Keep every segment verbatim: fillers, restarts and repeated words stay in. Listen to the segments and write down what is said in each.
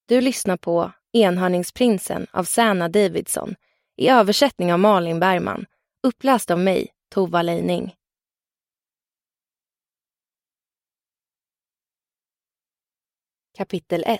Du lyssnar på Enhörningsprinsen av Sanna Davidson i översättning av Malin Bergman, uppläst av mig, Tova Leining. Kapitel ett.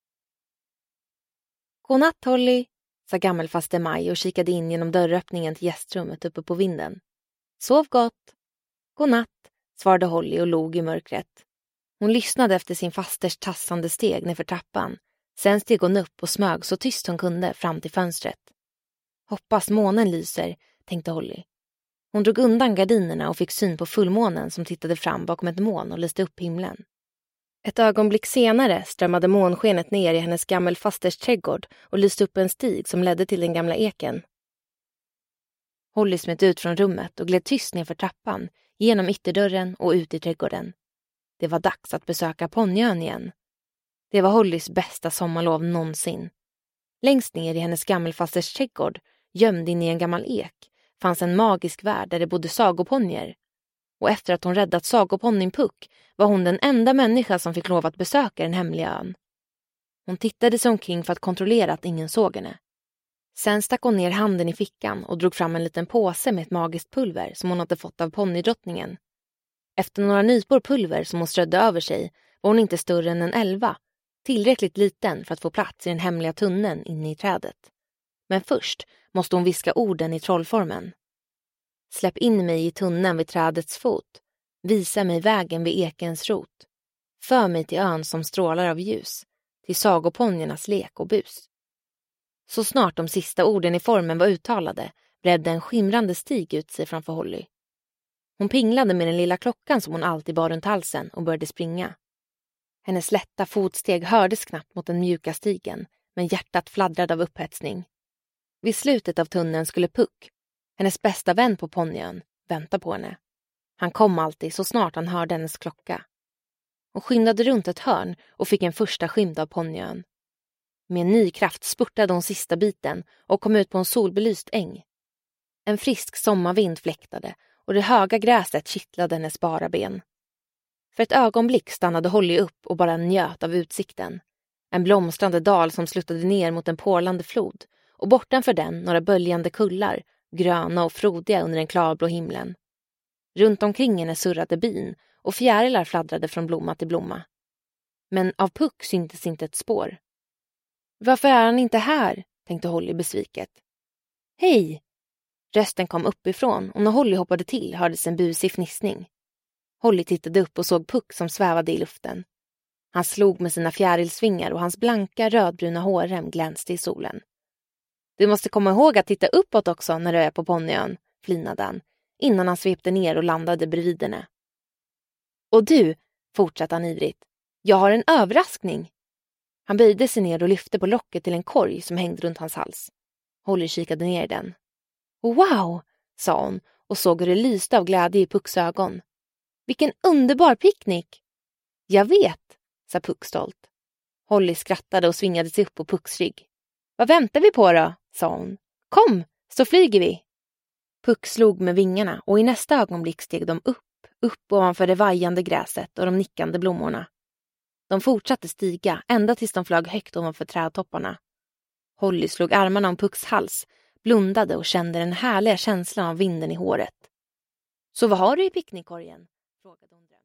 Godnatt, Holly, sa gammelfaster Maj och kikade in genom dörröppningen till gästrummet uppe på vinden. Sov gott. Godnatt, svarade Holly och log i mörkret. Hon lyssnade efter sin fasters tassande steg nerför trappan. Sen steg hon upp och smög så tyst hon kunde fram till fönstret. Hoppas månen lyser, tänkte Holly. Hon drog undan gardinerna och fick syn på fullmånen som tittade fram bakom ett moln och lyste upp himlen. Ett ögonblick senare strömmade månskenet ner i hennes gammelfasters trädgård och lyste upp en stig som ledde till den gamla eken. Holly smet ut från rummet och gled tyst ner för trappan, genom ytterdörren och ut i trädgården. Det var dags att besöka Ponnyön igen. Det var Hollys bästa sommarlov någonsin. Längst ner i hennes gammelfasters trädgård, gömd in i en gammal ek, fanns en magisk värld där det bodde sagoponjer. Och efter att hon räddat sagoponnyn Puck var hon den enda människa som fick lov att besöka den hemliga ön. Hon tittade sig omkring för att kontrollera att ingen såg henne. Sen stack hon ner handen i fickan och drog fram en liten påse med ett magiskt pulver som hon hade fått av ponnydrottningen. Efter några nypor pulver som hon strödde över sig var hon inte större än en elva, tillräckligt liten för att få plats i den hemliga tunneln inne i trädet. Men först måste hon viska orden i trollformen. Släpp in mig i tunneln vid trädets fot. Visa mig vägen vid ekens rot. För mig till ön som strålar av ljus. Till sagoponjernas lek och bus. Så snart de sista orden i formen var uttalade bredde en skimrande stig ut sig framför Holly. Hon pinglade med den lilla klockan som hon alltid bar runt halsen och började springa. Hennes lätta fotsteg hördes knappt mot den mjuka stigen, men hjärtat fladdrade av upphetsning. Vid slutet av tunneln skulle Puck, hennes bästa vän på Ponnyön, vänta på henne. Han kom alltid så snart han hörde hennes klocka. Hon skyndade runt ett hörn och fick en första skymd av Ponnyön. Med en ny kraft spurtade hon sista biten och kom ut på en solbelyst äng. En frisk sommarvind fläktade och det höga gräset kittlade hennes bara ben. För ett ögonblick stannade Holly upp och bara njöt av utsikten. En blomstrande dal som sluttade ner mot en porlande flod och bortanför den några böljande kullar, gröna och frodiga under den klarblå himlen. Runt omkring henne surrade bin och fjärilar fladdrade från blomma till blomma. Men av Puck syntes inte ett spår. Varför är han inte här? Tänkte Holly besviket. Hej! Rösten kom uppifrån och när Holly hoppade till hördes en busig fnissning. Holly tittade upp och såg Puck som svävade i luften. Han slog med sina fjärilsvingar och hans blanka rödbruna hårrem glänste i solen. Du måste komma ihåg att titta uppåt också när du är på Ponnyön, flinade han, innan han svepte ner och landade bredvid henne. Och du, fortsatte han ivrigt, jag har en överraskning. Han böjde sig ner och lyfte på locket till en korg som hängde runt hans hals. Holly kikade ner i den. Wow, sa hon och såg hur det lyste av glädje i Pucks ögon. Vilken underbar picknick! Jag vet, sa Puck stolt. Holly skrattade och svingade sig upp på Pucks rygg. Vad väntar vi på då, sa hon. Kom, så flyger vi. Puck slog med vingarna och i nästa ögonblick steg de upp, upp ovanför det vajande gräset och de nickande blommorna. De fortsatte stiga ända tills de flög högt ovanför trädtopparna. Holly slog armarna om Pucks hals, blundade och kände den härliga känslan av vinden i håret. Så vad har du i picknickkorgen? Frågade hon.